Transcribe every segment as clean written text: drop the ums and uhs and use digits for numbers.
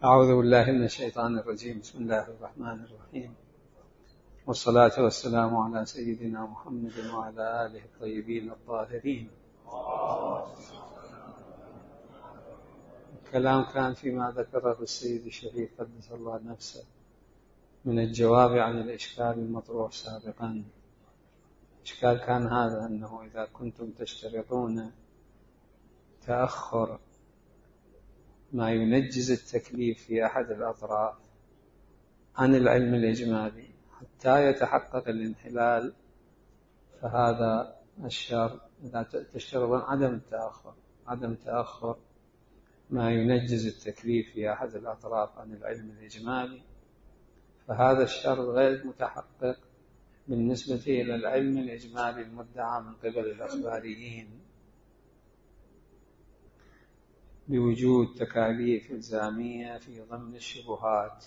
أعوذ بالله من الشيطان الرجيم. بسم الله الرحمن الرحيم، والصلاة والسلام على سيدنا محمد وعلى آله الطيبين الطاهرين. الكلام كان فيما ذكره السيد الشريف قدس الله نفسه من الجواب عن الإشكال المطروح سابقا. الإشكال كان هذا، أنه إذا كنتم تشترطون تأخر ما ينجز التكليف في أحد الأطراف عن العلم الإجمالي حتى يتحقق الانحلال، فهذا الشرط. إذا تشترطون عدم تأخر ما ينجز التكليف في أحد الأطراف عن العلم الإجمالي، فهذا الشرط غير متحقق بالنسبة إلى العلم الإجمالي المدعى من قبل الأخباريين بوجود تكاليف إلزامية في ضمن الشبهات.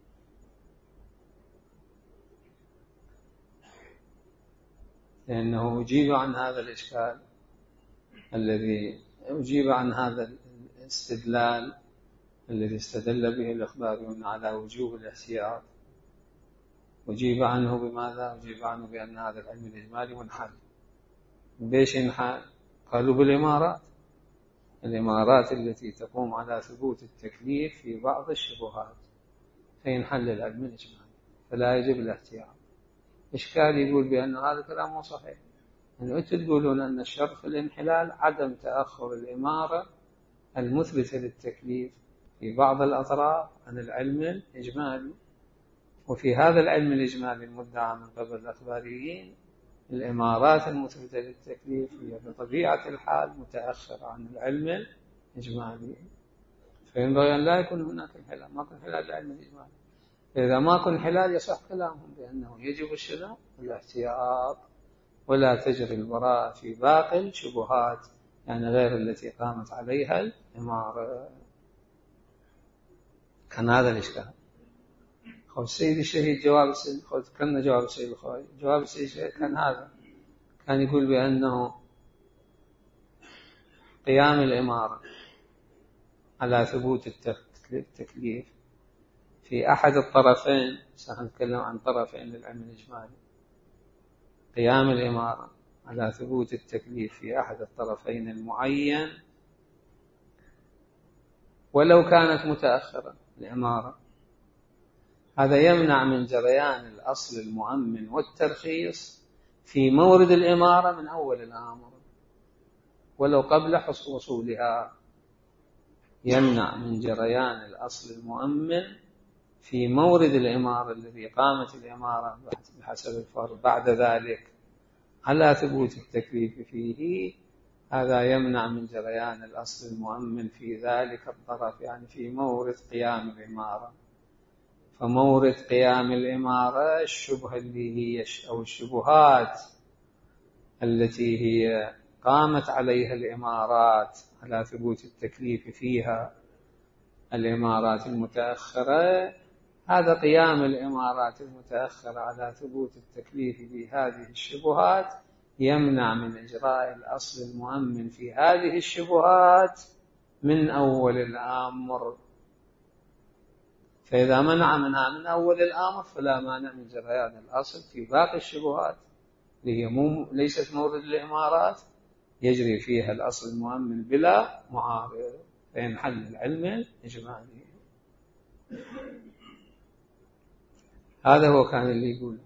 لأنه أجيب عن هذا الإشكال الذي أجيب عن هذا الاستدلال الذي استدل به الأخباريون على وجوب الاحتياط. أجيب عنه بماذا؟ أجيب عنه بأن هذا العلم الإجمالي منحل. بيش ينحل؟ قالوا الإمارات التي تقوم على ثبوت التكليف في بعض الشبهات فينحل العلم الإجمالي، فلا يجب الاحتياط. إشكال يقول بأن هذا كلام مو صحيح، يعني أنتم تقولون أن الشرط في الانحلال عدم تأخر الإمارة المثبتة للتكليف في بعض الأطراف عن العلم الإجمالي، وفي هذا العلم الإجمالي المدعى من قبل الأخباريين الإمارات المثبتة للتكليف هي بطبيعة الحال متأخرة عن العلم الإجمالي، فينبغي أن لا يكون هناك انحلال، ما يكون انحلال العلم الإجمالي. إذا ما يكون انحلال يصح كلامهم بأنه يجب الشنو؟ الاحتياط، ولا تجري البراءة في باقي الشبهات، يعني غير التي قامت عليها الإمارة. كان هذا الإشكال. السيد الشهيد كان جواب السيد الخوي. جواب السيد الشهيد كان هذا، كان يقول بأنه قيام الإمارة على ثبوت التكليف في أحد الطرفين، سنتكلم عن طرفين للعلم الإجمالي، قيام الإمارة على ثبوت التكليف في أحد الطرفين المعين ولو كانت متأخرة الإمارة، هذا يمنع من جريان الأصل المؤمن والترخيص في مورد الإمارة من أول الأمر ولو قبل وصولها. يمنع من جريان الأصل المؤمن في مورد الإمارة الذي قامت الإمارة بحسب الفرض بعد ذلك على ثبوت التكليف فيه، هذا يمنع من جريان الأصل المؤمن في ذلك الطرف، يعني في مورد قيام الإمارة. فمورد قيام الإمارة الشبهة اللي هي أو الشبهات التي هي قامت عليها الإمارات على ثبوت التكليف فيها، الإمارات المتأخرة، هذا قيام الإمارات المتأخرة على ثبوت التكليف بهذه الشبهات يمنع من إجراء الأصل المؤمن في هذه الشبهات من أول الأمر. فإذا منع منها من أول الأمر فلا مانع من جريان الأصل في باقي الشبهات اللي هي ليست مورد الإمارات، يجري فيها الأصل المؤمن بلا معارض، فينحل العلم الإجمالي. هذا هو كان اللي يقول.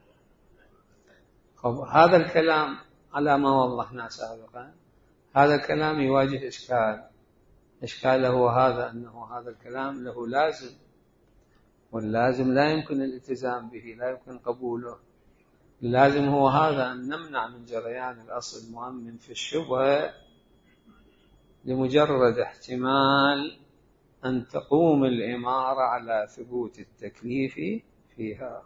هذا الكلام على ما وضحنا سابقا، هذا الكلام يواجه إشكاله هو هذا، أنه هذا الكلام له لازم، واللازم لا يمكن الالتزام به، لا يمكن قبوله. اللازم هو هذا، أن نمنع من جريان الأصل المؤمن في الشبهة لمجرد احتمال أن تقوم الإمارة على ثبوت التكليف فيها.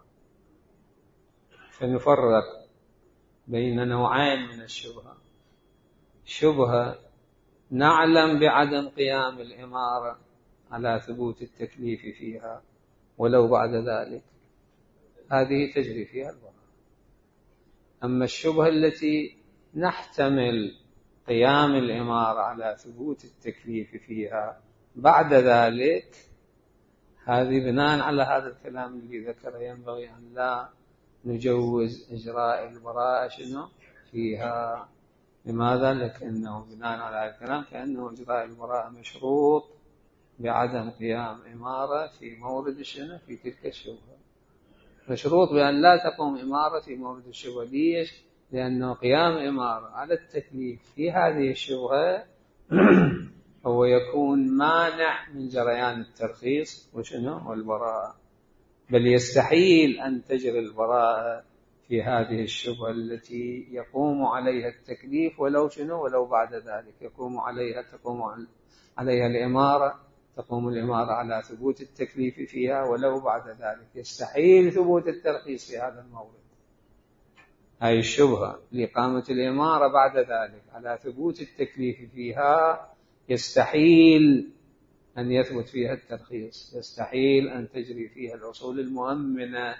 فنفرق بين نوعين من الشبهة: شبهة نعلم بعدم قيام الإمارة على ثبوت التكليف فيها ولو بعد ذلك، هذه تجري فيها البراءة. أما الشبهة التي نحتمل قيام الإمارة على ثبوت التكليف فيها بعد ذلك، هذه بناء على هذا الكلام اللي ذكره ينبغي أن لا نجوز إجراء البراءة فيها. لماذا؟ لكنه بناء على هذا الكلام كأنه إجراء البراءة مشروط بعدم قيام إمارة في مورد في تلك الشبهة، مشروط بأن لا تقوم إمارة في مورد الشبهة. ليش؟ لأنه قيام إمارة على التكليف في هذه الشبهة هو يكون مانع من جريان الترخيص والبراءة، بل يستحيل أن تجري البراءة في هذه الشبهة التي يقوم عليها التكليف ولو بعد ذلك تقوم عليها الإمارة، تقوم الإمارة على ثبوت التكليف فيها ولو بعد ذلك. يستحيل ثبوت الترخيص في هذا المورد. هذه الشبهة لإقامة الإمارة بعد ذلك على ثبوت التكليف فيها يستحيل أن يثبت فيها الترخيص، يستحيل أن تجري فيها الأصول المؤمنة.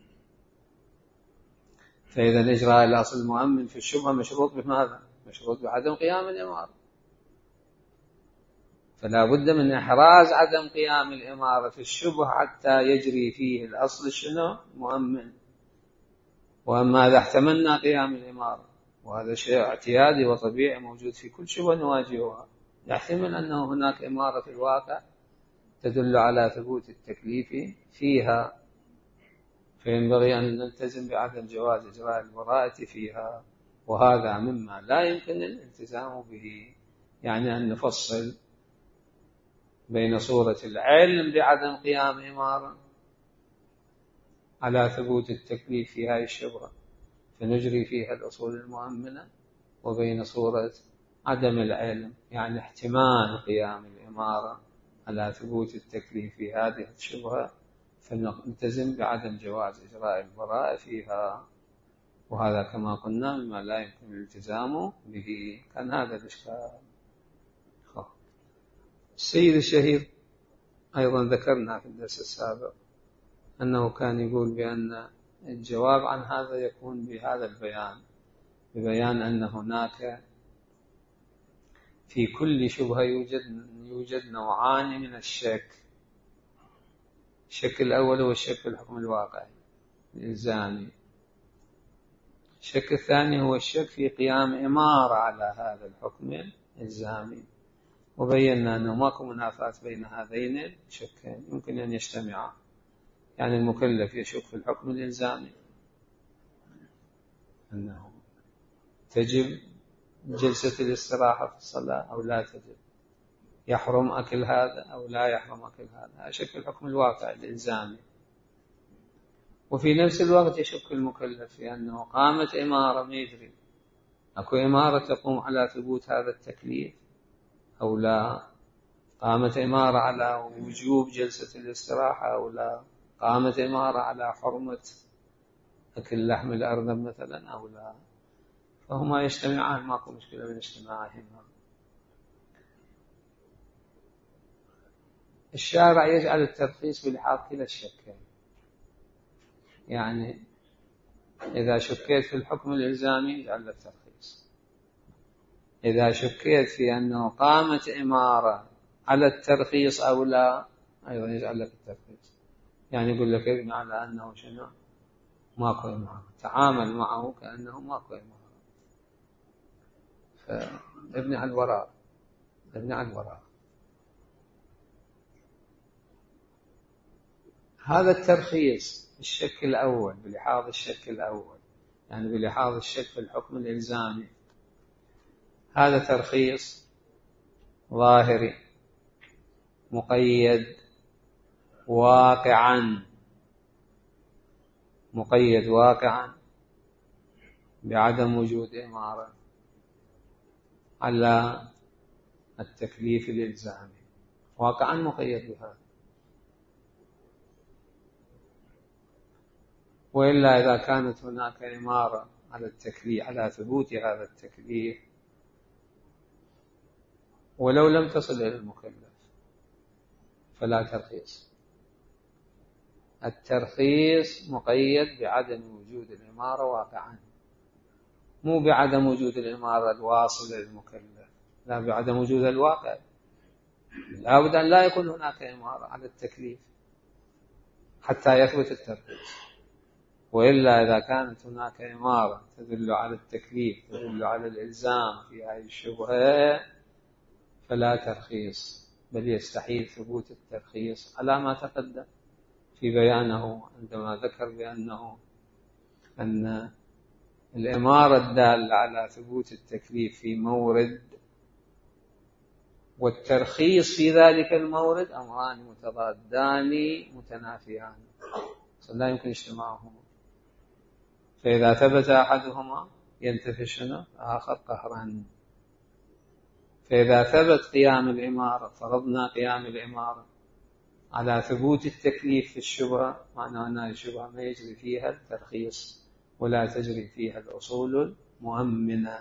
فإذا إجراء الأصل المؤمن في الشبهة مشروط بماذا؟ مشروط بعدم قيام الإمارة. فلا بد من إحراز عدم قيام الإمارة في الشبهة حتى يجري فيه الأصل مؤمن. وأما إذا احتملنا قيام الإمارة، وهذا شيء اعتيادي وطبيعي موجود في كل شبهة نواجهها، يحتمل أنه هناك إمارة في الواقع تدل على ثبوت التكليف فيها، فينبغي أن نلتزم بعدم جواز إجراء البراءة فيها. وهذا مما لا يمكن الالتزام به، يعني أن نفصل بين صورة العلم بعدم قيام إمارة على ثبوت التكليف في هذه الشبهة فنجري فيها الأصول المؤمنة، وبين صورة عدم العلم يعني احتمال قيام الإمارة على ثبوت التكليف في هذه الشبهة فنلتزم بعدم جواز إجراء البراءة فيها. وهذا كما قلنا مما لا يمكن الالتزام به. كان هذا الإشكال. السيد الشهير أيضا ذكرنا في الدرس السابق أنه كان يقول بأن الجواب عن هذا يكون بهذا البيان، ببيان أن هناك في كل شبهة يوجد نوعان من الشك. الشك الأول هو الشك في الحكم الواقعي الإلزامي، الشك الثاني هو الشك في قيام إمارة على هذا الحكم الإلزامي. وبينا أنه ماكو منافاة بين هذين الشكين، يمكن أن يجتمعا. يعني المكلف يشك في الحكم الإلزامي أنه تجب جلسة الاستراحة في الصلاة أو لا تجب، يحرم أكل هذا أو لا يحرم أكل هذا، يشك في الحكم الواقع الإلزامي. وفي نفس الوقت يشك المكلف في أنه قامت إمارة ما يدري أكو إمارة تقوم على ثبوت هذا التكليف أو لا، قامت إمارة على وجوب جلسة الاستراحة أو لا، قامت إمارة على حرمة أكل لحم الأرنب مثلا أو لا. فهما يجتمعان، ماكو مشكلة من اجتماعهما. الشارع يجعل الترخيص بلحاظ كلا الشكين، يعني إذا شكيت في الحكم الإلزامي يجعل لك ترخيص، إذا شكيت في أنه قامت إمارة على الترخيص أو لا أيضا يجعل لك الترخيص. يعني يقول لك ابني على أنه ماكو إمارة، تعامل معه كأنه ماكو إمارة، فابني على الوراء، ابني على الوراء. هذا الترخيص الشك الأول بلحاظ الشك الأول، يعني بلحاظ الشك في الحكم الإلزامي، هذا ترخيص ظاهري مقيد واقعا، مقيد واقعا بعدم وجود إمارة على التكليف الإلزامي، واقعا مقيد بهذا. وإلا إذا كانت هناك إمارة على التكليف على ثبوت هذا التكليف ولو لم تصل إلى المكلف فلا ترخيص. الترخيص مقيد بعدم وجود الإمارة واقعا، مو بعدم وجود الإمارة الواصلة للمكلف، لا، بعدم وجود الواقع. لا بد أن لا يكون هناك إمارة على التكليف حتى يثبت الترخيص. وإلا إذا كانت هناك إمارة تدل على التكليف تدل على الإلزام في هذه الشبهة فلا ترخيص، بل يستحيل ثبوت الترخيص على ما تقدم في بيانه عندما ذكر بأنه أن الإمارة الدالة على ثبوت التكليف في مورد والترخيص في ذلك المورد أمران متضادان متنافيان لا يمكن اجتماعهما، فإذا ثبت أحدهما ينتفي شنو؟ آخر قهرا. فإذا ثبت قيام الإمارة، فرضنا قيام الإمارة على ثبوت التكليف في الشبهة، معنى أن الشبهة ما يجري فيها الترخيص ولا تجري فيها الأصول المؤمنة،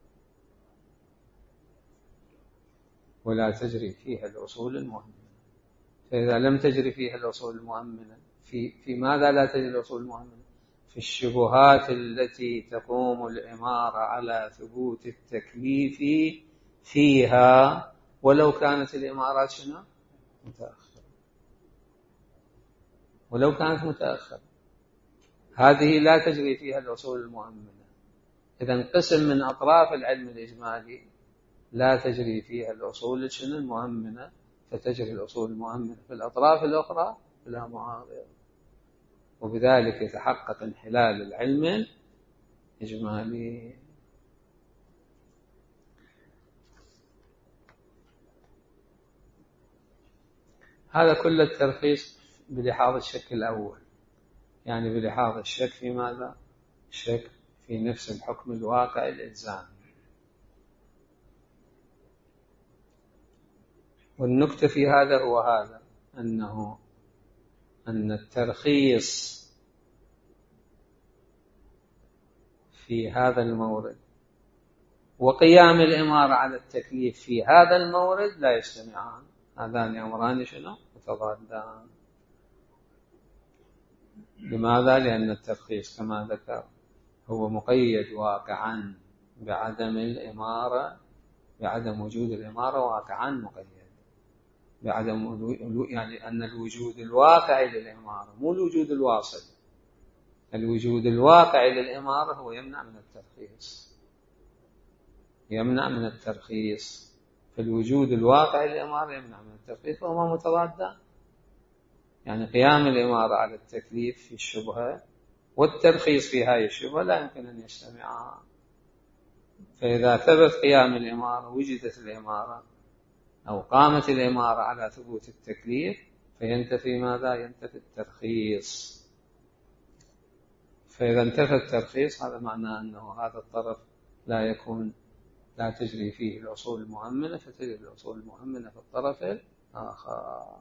ولا تجري فيها الأصول المؤمنة. فإذا لم تجري فيها الأصول المؤمنة في ماذا لا تجري الأصول المؤمنة؟ في الشبهات التي تقوم الإمارة على ثبوت التكليف فيها ولو كانت الإمارات شنو؟ متأخرة. ولو كانت متأخرة هذه لا تجري فيها الأصول المؤمنة. إذن قسم من أطراف العلم الإجمالي لا تجري فيها الأصول شنو؟ المؤمنة، فتجري الأصول المؤمنة في الأطراف الأخرى بلا معارضة، وبذلك يتحقق انحلال العلم الإجمالي. هذا كل الترخيص بلحاظ الشك الأول، يعني بلحاظ الشك في ماذا؟ الشك في نفس الحكم الواقع الإلزامي. والنكتة في هذا هو هذا، أن الترخيص في هذا المورد وقيام الإمارة على التكليف في هذا المورد لا يجتمعان، هذان أمران شنو؟ متضادان. لماذا؟ لأن الترخيص كما ذكر هو مقيد واقعا بعدم الإمارة، بعدم وجود الإمارة واقعا مقيد بعدم، يعني أن الوجود الواقعي للإمارة مو الوجود الواصل، الوجود الواقعي للإمارة هو يمنع من الترخيص، يمنع من الترخيص. فالوجود الواقعي للإمارة يمنع من الترخيص وهما متضادان، يعني قيام الإمارة على التكليف في الشبهة والترخيص في هذه الشبهة لا يمكن أن يجتمعا. فإذا ثبت قيام الإمارة وجدت الإمارة أو قامت الإمارة على ثبوت التكليف فينتفي ماذا؟ ينتفي الترخيص. فإذا انتفى الترخيص هذا معناه أنه هذا الطرف لا تجري فيه الأصول المؤمنة، فتجري الأصول المؤمنة في الطرف الآخر.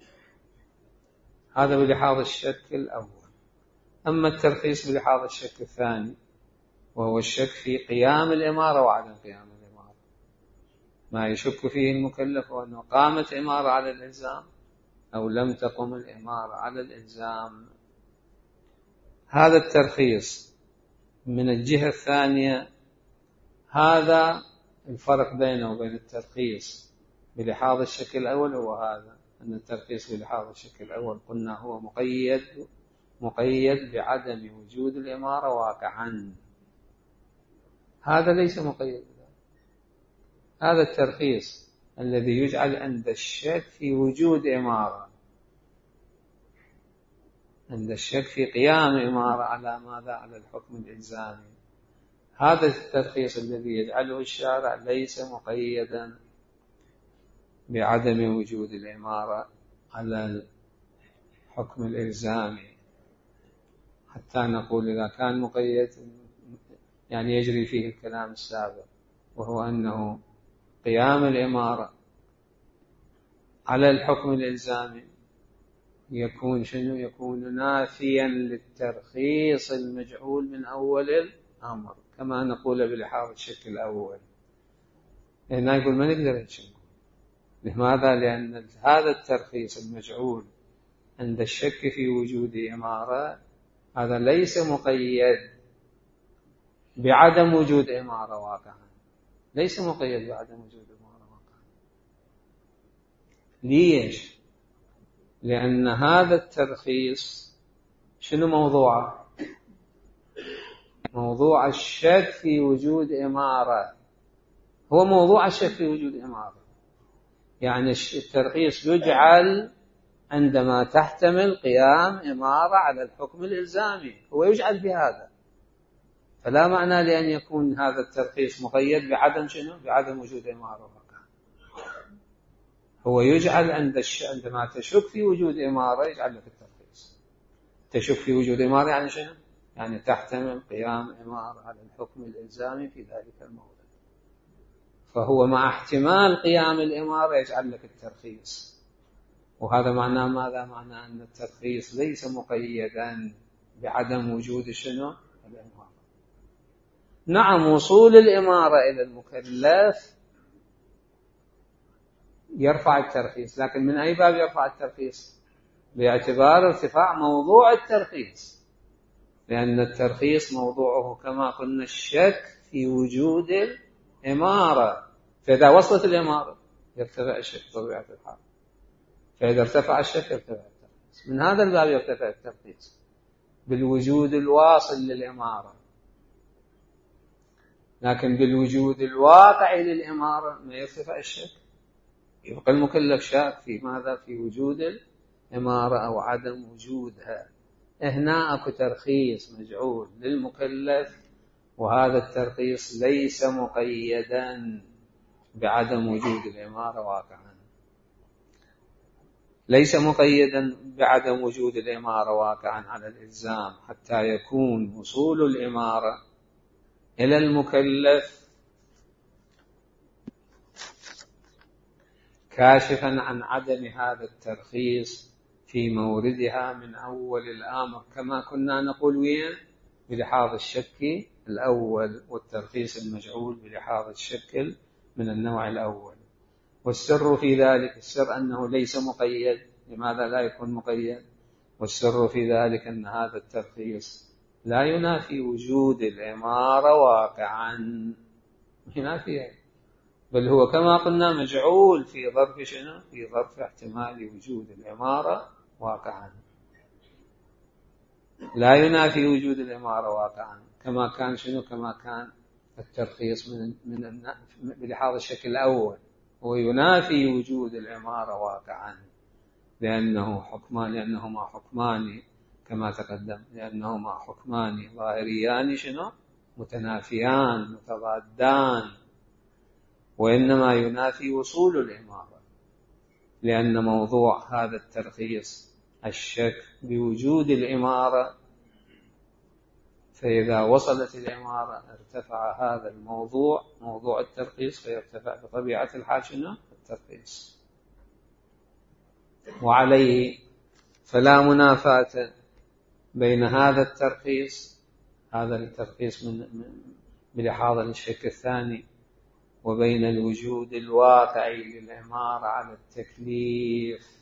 هذا بلحاظ الشك الأول. أما الترخيص بلحاظ الشك الثاني وهو الشك في قيام الإمارة وعدم قيام الإمارة، ما يشك فيه المكلف هو أنه قامت إمارة على الإلزام أو لم تقم الإمارة على الإلزام. هذا الترخيص من الجهة الثانية، هذا الفرق بينه وبين الترخيص بلحاظ الشك الأول هو هذا، أن الترخيص بلحاظ الشك الأول قلنا هو مقيد بعدم وجود الإمارة واقعا، هذا ليس مقيد. هذا الترخيص الذي يجعل عند الشك في وجود إمارة، عند الشك في قيام إمارة على ماذا؟ على الحكم الإلزامي، هذا الترخيص الذي يجعله الشارع ليس مقيدا بعدم وجود الإمارة على الحكم الإلزامي، حتى نقول إذا كان مقيد يعني يجري فيه الكلام السابق، وهو أنه قيام الإمارة على الحكم الإلزامي يكون شنو؟ يكون نافيا للترخيص المجعول من أول الأمر، كما نقول بلحاظ الشك الأول. هنا يقول ما نقدر نشك. لماذا؟ لأن هذا الترخيص المجعول عند الشك في وجود إمارة هذا ليس مقيد بعدم وجود إمارة واقعا، ليس مقيد بعدم وجود إمارة واقعا. ليش؟ لأن هذا الترخيص شنو موضوعه؟ موضوع الشك في وجود إمارة، هو موضوع الشك في وجود إمارة. يعني الترخيص يجعل عندما تحتمل قيام إمارة على الحكم الإلزامي، هو يجعل بهذا، فلا معنى لأن يكون هذا الترخيص مقيد بعدم شنو؟ بعدم وجود إمارة. هو يجعل عندما تشك في وجود إمارة يجعل لك الترخيص. تشك في وجود إمارة يعني شنو؟ يعني تحتمل قيام إمارة على الحكم الإلزامي في ذلك الموضع، فهو مع احتمال قيام الإمارة يجعل لك الترخيص. وهذا معناه ماذا؟ معناه أن الترخيص ليس مقيدا بعدم وجود شنو؟ الإمارة. نعم، وصول الإمارة إلى المكلف يرفع الترخيص، لكن من أي باب يرفع الترخيص؟ باعتبار ارتفاع موضوع الترخيص، لأن الترخيص موضوعه كما قلنا الشك في وجود الإمارة، فإذا وصلت الإمارة يرتفع الشك بطبيعة الحال، فإذا ارتفع الشك يرتفع الترخيص. من هذا الباب يرتفع الترخيص بالوجود الواصل للإمارة، لكن بالوجود الواقعي للإمارة ما يرتفع الشك، يبقى المكلف شاك في ماذا؟ في وجود الإمارة أو عدم وجودها. هنا أكو ترخيص مجعول للمكلف، وهذا الترخيص ليس مقيدا بعدم وجود الإمارة واقعا، ليس مقيدا بعدم وجود الإمارة واقعا على الإلزام، حتى يكون وصول الإمارة إلى المكلف كاشفا عن عدم هذا الترخيص في موردها من أول الأمر، كما كنا نقول وين؟ بلحاظ الشك الأول، والترخيص المجعول بلحاظ الشك من النوع الأول. والسر في ذلك، السر أنه ليس مقيد. لماذا لا يكون مقيد؟ والسر في ذلك أن هذا الترخيص لا ينافي وجود الإمارة واقعا، ينافيها، بل هو كما قلنا مجعول في ظرف شنو؟ في ظرف احتمال وجود الإمارة واقعا، لا ينافي وجود الإمارة واقعا، كما كان شنو؟ كما كان الترخيص بلحاظ الشكل الأول هو ينافي وجود الإمارة واقعا، لأنهما حكمان كما تقدم، لأنهما حكمان ظاهريان شنو؟ متنافيان متضادان، وإنما ينافي وصول الإمارة، لأن موضوع هذا الترخيص الشك بوجود الإمارة، فإذا وصلت الإمارة ارتفع هذا الموضوع، موضوع الترخيص، فيرتفع بطبيعة الحال شنو؟ الترخيص. وعليه فلا منافاة بين هذا الترخيص بلحاظ الشك الثاني وبين الوجود الواقعي للإمارة على التكليف،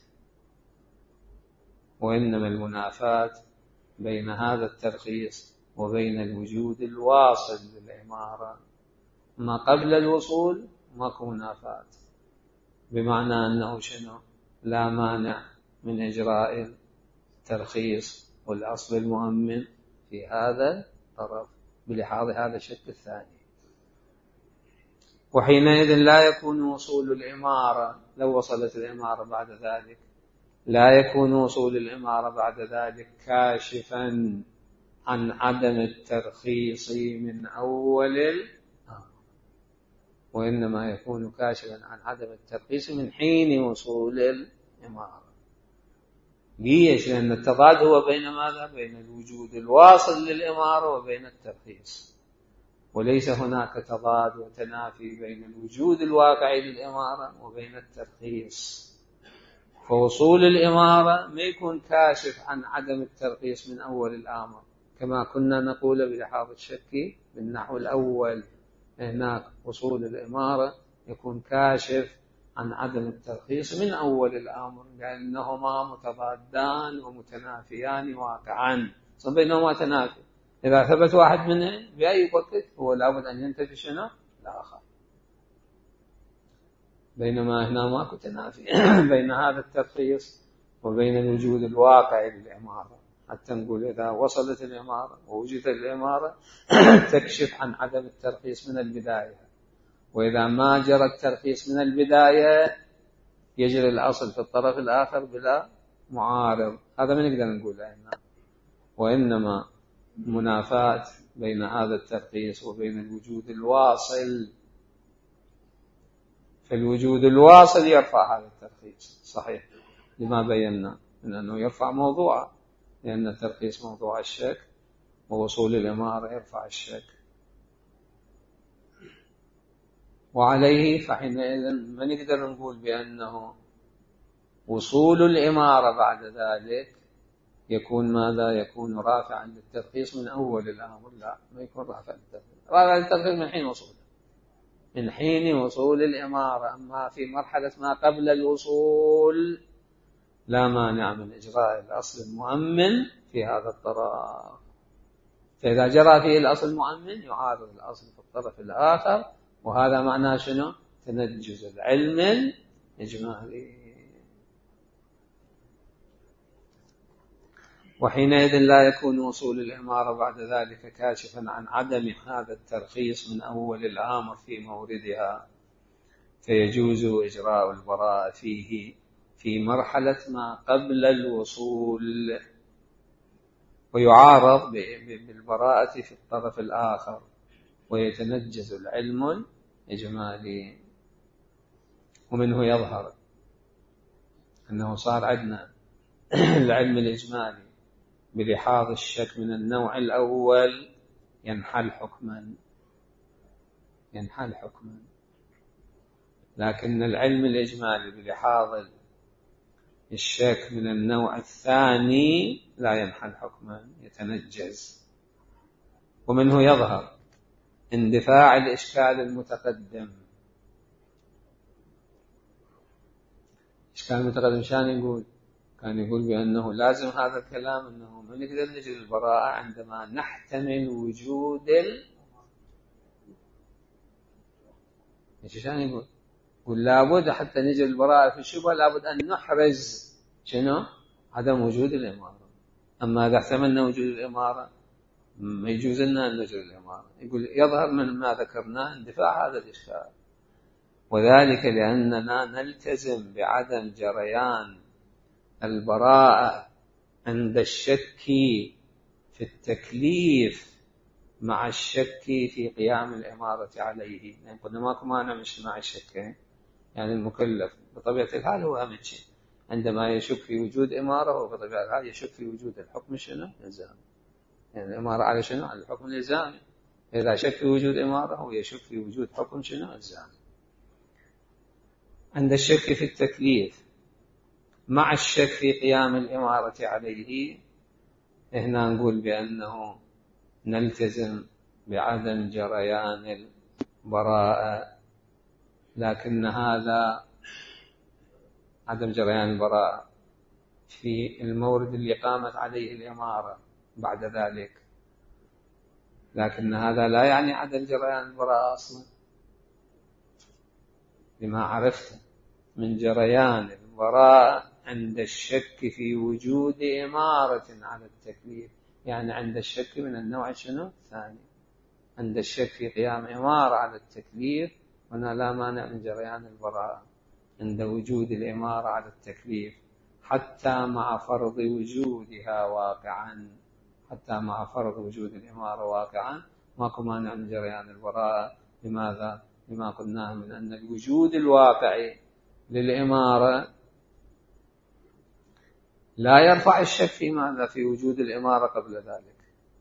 وإنما المنافاة بين هذا الترخيص وبين الوجود الواصل للإمارة. ما قبل الوصول ماكو منافاة، بمعنى أنه شنو؟ لا مانع من إجراء الترخيص والأصل المؤمن في هذا الطرف بلحاظ هذا الشك الثاني. وحينئذ لا يكون وصول الإمارة، لو وصلت الإمارة بعد ذلك، لا يكون وصول الإمارة بعد ذلك كاشفا عن عدم الترخيص من أول الأمر، وإنما يكون كاشفا عن عدم الترخيص من حين وصول الإمارة. ليش؟ لأن التضاد هو بين ماذا؟ بين الوجود الواصل للإمارة وبين الترخيص، وليس هناك تضاد وتنافي بين الوجود الواقعي للإمارة وبين الترخيص. فوصول الإمارة ما يكون كاشف عن عدم الترخيص من أول الأمر، كما كنا نقول بلحاظ الشك بالنحو الأول، هناك وصول الإمارة يكون كاشف عن عدم الترخيص من أول الأمر، لأنهما متضادان ومتنافيان واقعا، بينهما تنافي. إذا ثبت واحد منهم بأي وقت هو لابد أن ينتفي شنو؟ الآخر، بينما هنا ماكو تنافي بين هذا الترخيص وبين الوجود الواقعي للعمارة، حتى نقول إذا وصلت العمارة ووجدت العمارة تكشف عن عدم الترخيص من البداية، وإذا ما جرى الترخيص من البداية يجري الأصل في الطرف الآخر بلا معارض. هذا ما نقدر نقوله هنا، وإنما منافاة بين هذا الترخيص وبين الوجود الواصل. فالوجود الواصل يرفع هذا الترخيص صحيح، لما بينا من أنه يرفع موضوع، لأن الترخيص موضوع الشك، ووصول الإمارة يرفع الشك. وعليه فحينئذ ما نقدر نقول بأنه وصول الإمارة بعد ذلك يكون ماذا؟ يكون رافعا للترخيص من أول الأمر. لا، ما يكون رافعا للترخيص، رافعا للترخيص من حين وصوله، من حين وصول الإمارة. أما في مرحلة ما قبل الوصول لا مانع من إجراء الأصل المؤمن في هذا الطرف. فإذا جرى فيه الأصل المؤمن يعارض الأصل في الطرف الآخر، وهذا معناه شنو؟ تنجز العلم الإجمالي. وحينئذ لا يكون وصول الإمارة بعد ذلك كاشفا عن عدم هذا الترخيص من أول الأمر في موردها، فيجوز إجراء البراءة فيه في مرحلة ما قبل الوصول، ويعارض بالبراءة في الطرف الآخر، ويتنجز العلم الإجمالي. ومنه يظهر أنه صار عندنا العلم الإجمالي بلحاظ الشك من النوع الأول ينحل حكما، لكن العلم الإجمالي بلحاظ الشك من النوع الثاني لا ينحل حكما، يتنجز. ومنه يظهر اندفاع الإشكال المتقدم. إشكال المتقدم شان يقول؟ كان يقول بأنه لازم هذا الكلام أنه ما نقدر نجري البراءة عندما نحتمل وجود شان يقول لابد حتى نجري البراءة في الشبهة لابد أن نحرز شنو؟ عدم وجود الإمارة. أما إذا احتملنا وجود الإمارة ما يجوز لنا أن نجري الإمارة. يقول يظهر من ما ذكرناه اندفاع هذا الإشكال، وذلك لأننا نلتزم بعدم جريان البراءة عند الشك في التكليف مع الشك في قيام الإمارة عليه. يعني قلنا ماكو مانع من اجتماع الشكين، يعني المكلف بطبيعة الحال هو أهم شيء عندما يشك في وجود إمارة، هو بطبيعة الحال يشك في وجود الحكم شنو؟ الإلزامي. يعني الإمارة على شنو؟ على الحكم الإلزامي. إذا شك في وجود إمارة هو يشك في وجود حكم شنو؟ إلزامي. عند الشك في التكليف مع الشك في قيام الإمارة عليه، هنا نقول بأنه نلتزم بعدم جريان البراءة، لكن هذا عدم جريان البراءة في المورد اللي قامت عليه الإمارة بعد ذلك، لكن هذا لا يعني عدم جريان البراءة أصلا، لما عرفت من جريان البراءة عند الشك في وجود إمارة على التكليف. يعني عند الشك من النوع شنو؟ الثاني، عند الشك في قيام إمارة على التكليف، هنا لا مانع من جريان البراءة عند وجود الإمارة على التكليف حتى مع فرض وجودها واقعا. حتى مع فرض وجود الإمارة واقعا ماكو مانع من جريان البراءة. لماذا؟ لما قلناه من أن الوجود الواقعي للإمارة لا يرفع الشك في ماذا؟ في وجود الإمارة قبل ذلك.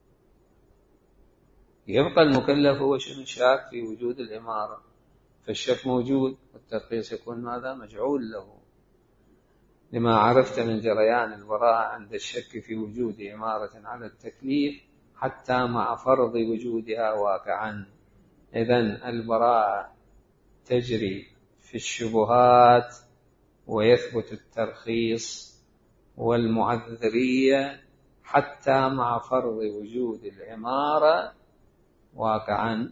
يبقى المكلف هو شنو؟ شاك في وجود الإمارة، فالشك موجود والترخيص يكون ماذا؟ مجعول له. لما عرفت من جريان البراءة عند الشك في وجود إمارة على التكليف حتى مع فرض وجودها واقعا. إذن البراءة تجري في الشبهات ويثبت الترخيص والمعذرية حتى مع فرض وجود الإمارة واقعا.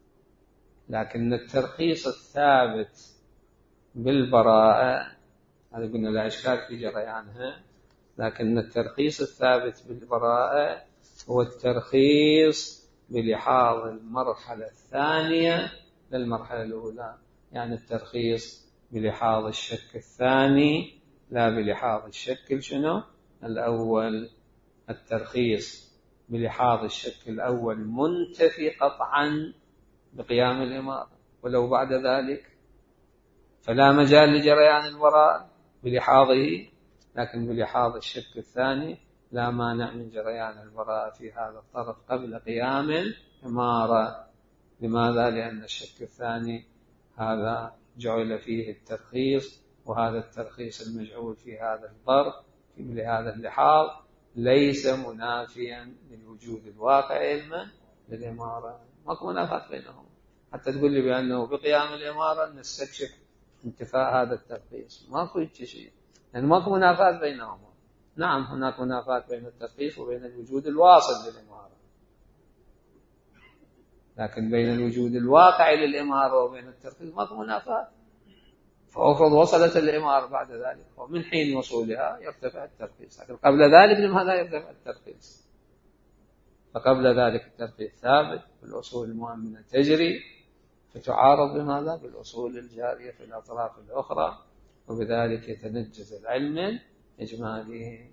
لكن الترخيص الثابت بالبراءة هذا قلنا لا إشكال في جريانها. لكن الترخيص الثابت بالبراءة هو الترخيص بلحاظ المرحلة الثانية للمرحلة الأولى، يعني الترخيص بلحاظ الشك الثاني لا بلحاظ الشك الأول. الترخيص بلحاظ الشك الأول منتفي قطعا بقيام الإمارة، ولو بعد ذلك فلا مجال لجريان البراءة بلحاظه، لكن بلحاظ الشك الثاني لا مانع من جريان البراءة في هذا الطرف قبل قيام الإمارة. لماذا؟ لأن الشك الثاني هذا جعل فيه الترخيص، وهذا الترخيص المجعول في هذا الظرف بهذا اللحاظ ليس منافيا للوجود الواقعي للإمارة. ماكو منافاة بينهم حتى تقول لي بأنه بقيام الإمارة نستكشف انتفاء هذا الترخيص. ماكو شيء، يعني ماكو منافاة بينهما. نعم هناك منافاة بين الترخيص وبين الوجود الواصل للإمارة، لكن بين الوجود الواقعي للإمارة وبين الترخيص ماكو منافاة. فأفرض وصلت الإمارة بعد ذلك، ومن حين وصولها يرتفع الترخيص، لكن قبل ذلك لماذا يرتفع الترخيص؟ فقبل ذلك الترخيص ثابت والأصول المؤمنة تجري، فتعارض بماذا؟ بالأصول الجارية في الأطراف الأخرى، وبذلك يتنجز العلم الإجمالي.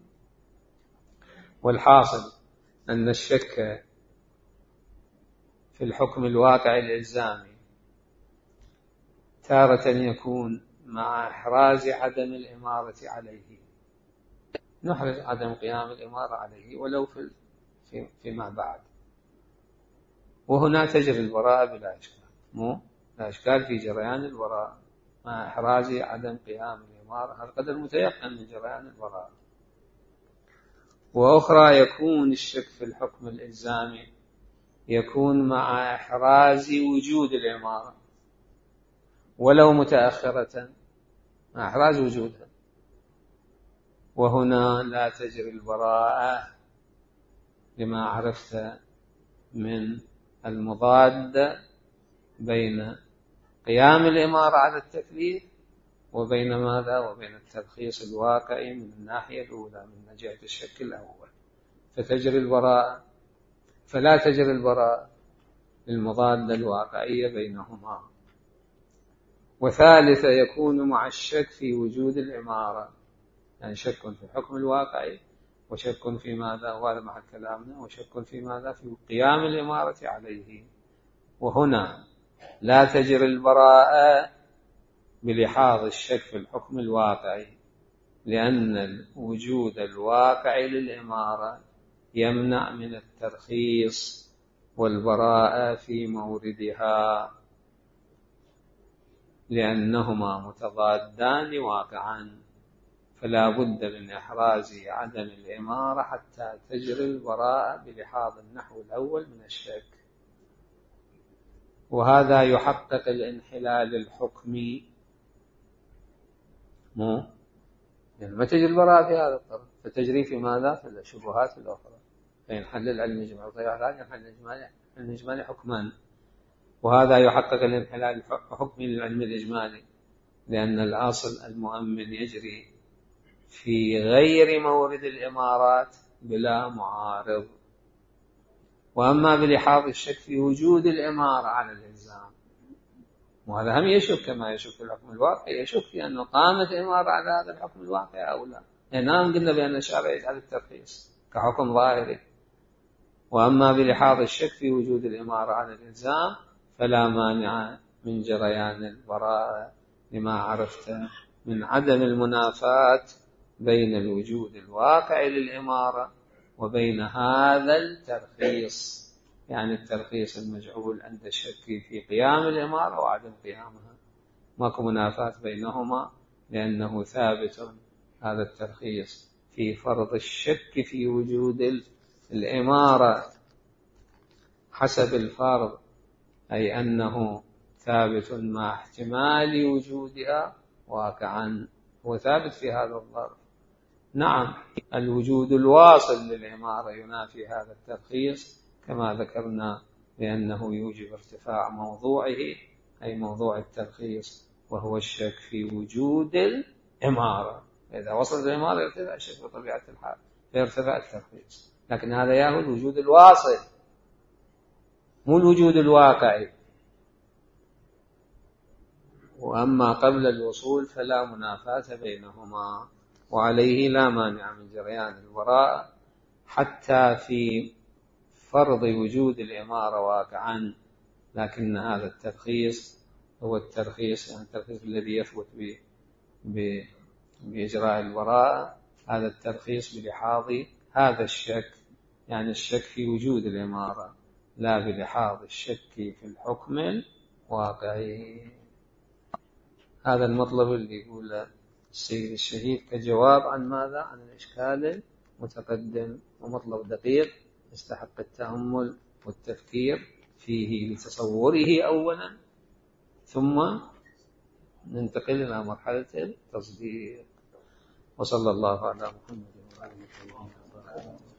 والحاصل أن الشك في الحكم الواقعي الإلزامي تارة يكون مع إحراز عدم الإمارة عليه، نحرز عدم قيام الإمارة عليه ولو فيما بعد، وهنا تجري البراءة بلا إشكال. لا إشكال في جريان البراءة مع إحراز عدم قيام الإمارة، هذا قدر متيقن من جريان البراءة. وأخرى يكون الشك في الحكم الإلزامي يكون مع إحراز وجود الإمارة ولو متأخرة، مع إحراز وجودها، وهنا لا تجري البراءة لما عرفت من المضاد بين قيام الإمارة على التكليف وبين ماذا؟ وبين الترخيص الواقعي من الناحية الأولى من جهة الشك الأول. فتجري البراءة، فلا تجري البراءة للمضادة الواقعية بينهما. وثالثة يكون مع الشك في وجود الإمارة، يعني شك في الحكم الواقعي وشك في ماذا؟ وهذا محل كلامنا. وشك في ماذا؟ في قيام الإمارة عليه. وهنا لا تجري البراءة بلحاظ الشك في الحكم الواقعي، لأن الوجود الواقعي للإمارة يمنع من الترخيص والبراءة في موردها، لأنهما متضادان واقعا، فلا بد من إحراز عدم الإمارة حتى تجري البراءة بلحاظ النحو الأول من الشك. وهذا يحقق الانحلال الحكمي، يعني ما تجري البراءة في هذا الطرف، فتجري في ماذا؟ في الشبهات الأخرى، فينحل العلم الإجمالي وطيع ذلك ينحل الإجمالي حكما. وهذا يحقق الانحلال الحكمي للعلم الإجمالي، لأن الأصل المؤمن يجري في غير مورد الإمارات بلا معارض. وأما بلحاظ الشك في وجود الإمارة على الإلزام، وهذا هم يشك كما يشك في الحكم الواقعي، يشك في أنه قامت إمارة على هذا الحكم الواقعي أو لا. نعم قلنا بأن الشرع يجعل الترخيص كحكم ظاهري. وأما بلحاظ الشك في وجود الإمارة على الإلزام فلا مانع من جريان البراءة لما عرفت من عدم المنافاة بين الوجود الواقعي للإمارة وبين هذا الترخيص، يعني الترخيص المجعول عند الشك في قيام الإمارة وعدم قيامها، ماكو منافاة بينهما، لأنه ثابت هذا الترخيص في فرض الشك في وجود الإمارة حسب الفرض، أي أنه ثابت مع احتمال وجودها واقعا، هو ثابت في هذا الظرف. نعم الوجود الواصل للإمارة ينافي هذا الترخيص كما ذكرنا، لأنه يوجب ارتفاع موضوعه، أي موضوع الترخيص، وهو الشك في وجود إمارة. إذا وصلت الإمارة يرتفع الشك بطبيعة الحال فيرتفع الترخيص، لكن هذا يأخذ وجود الواصل مو الوجود الواقعي. وأما قبل الوصول فلا منافاة بينهما، وعليه لا مانع من جريان الوراء حتى في فرض وجود الإمارة واقعا، لكن هذا الترخيص هو الترخيص، يعني الترخيص الذي يثبت بإجراء الوراء، هذا الترخيص بلحاظ هذا الشك، يعني الشك في وجود الإمارة، لا بلحاظ الشك في الحكم الواقعي. هذا المطلب اللي يقول السيد الشهيد كجواب عن ماذا؟ عن الإشكال المتقدم، ومطلب دقيق يستحق التأمل والتفكير فيه لتصوره أولا، ثم ننتقل إلى مرحلة التصديق. وصلى الله على محمد وعلى آله وصحبه.